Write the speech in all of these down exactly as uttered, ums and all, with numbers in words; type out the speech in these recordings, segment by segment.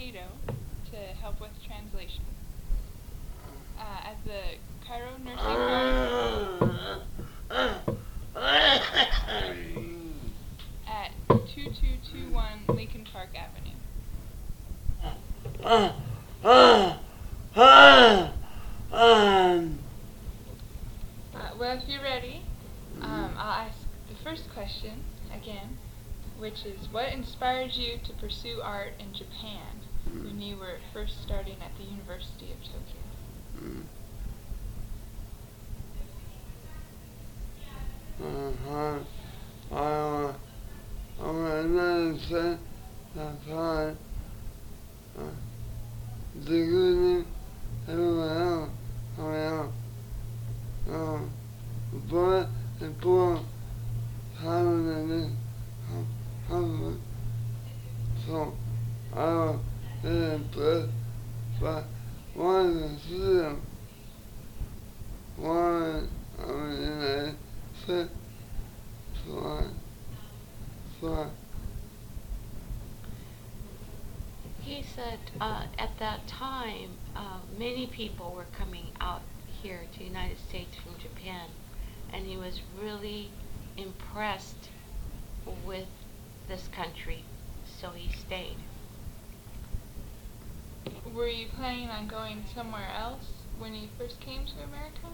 Cato to help with translation. Uh, at the Cairo Nursing Home at two two two one Lincoln Park Avenue. Uh, well, if you're ready, um, I'll ask the first question again, which is, what inspired you to pursue art in Japan when you were first starting at the University of Tokyo? Uh-huh. I, I'm another set of time. The good everyone else, around. Um, but the poor, having this, having so I was really impressed by one of the students. One, I mean, in a set, so I, so I, He said uh, at that time, uh, many people were coming out here to the United States from Japan, and he was really impressed with this country, so he stayed. Were you planning on going somewhere else when you first came to America?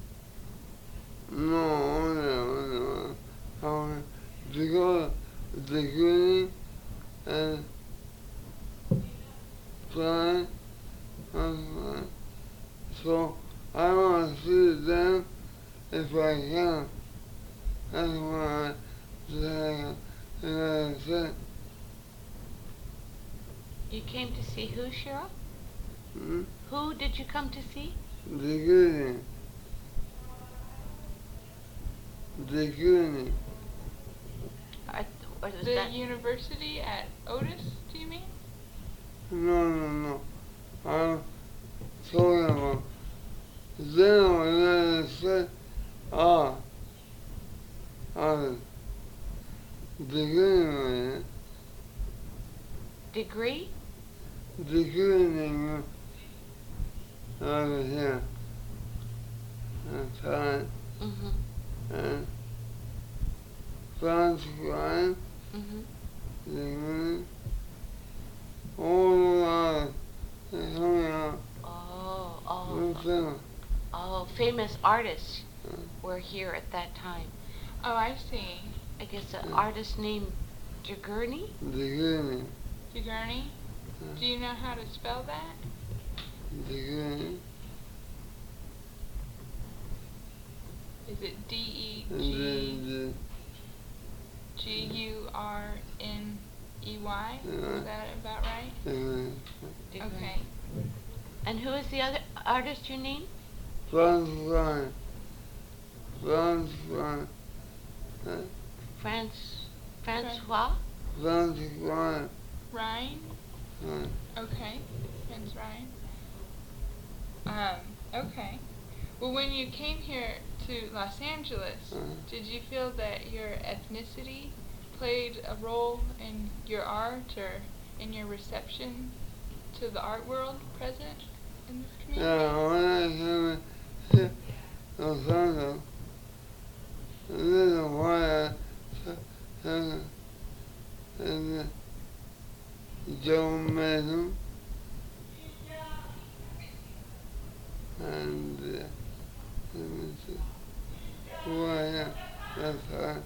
no, no, no, um, because the good and flying, um, so I want to see them if I can. That's why I say, and I said, You came to see who, Shiro? hmm, Who did you come to see? the good, the good, Or, or was The that university at Otis, do you mean? no, no, no, I'm talking about, then when I said, ah, ah, the good, degree? the good, over here, that's right, Mm-hmm. and France crime, Mm-hmm. the good, all the lives, they're coming out, Oh, oh, with them, oh, famous artists were here at that time. Oh, I see. I guess an Mm. artist named Degurney? the good, DeGurney? Do you know how to spell that? the good, Is it D E and G then G U R N E Y? Yeah. Is that about right? the, uh, Degurney. Okay. And who is the other artist you named? France crime, France crime, uh, France, Francois? France crime, Ryan? uh, Okay. Prince Ryan. Um, okay. Well, when you came here to Los Angeles, uh, did you feel that your ethnicity played a role in your art or in your reception to the art world present in this community? yeah, when I came to Los Angeles, this is why I said, and uh, Joe Mason, and uh, let me see, who I am, that's right.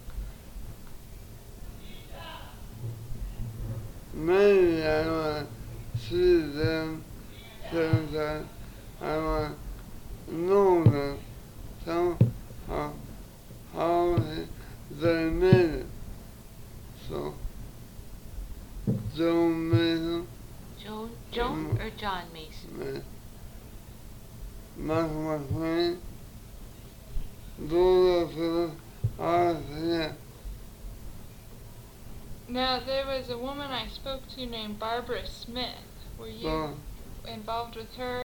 Maybe I want to see them sometime. I want to know them somehow, how they, they made it. So, Joe Mason, Joan, Joan Mm. or John Mason? Michael McLean, those are the artists here. Now, there was a woman I spoke to named Barbara Smith. Were you So, involved with her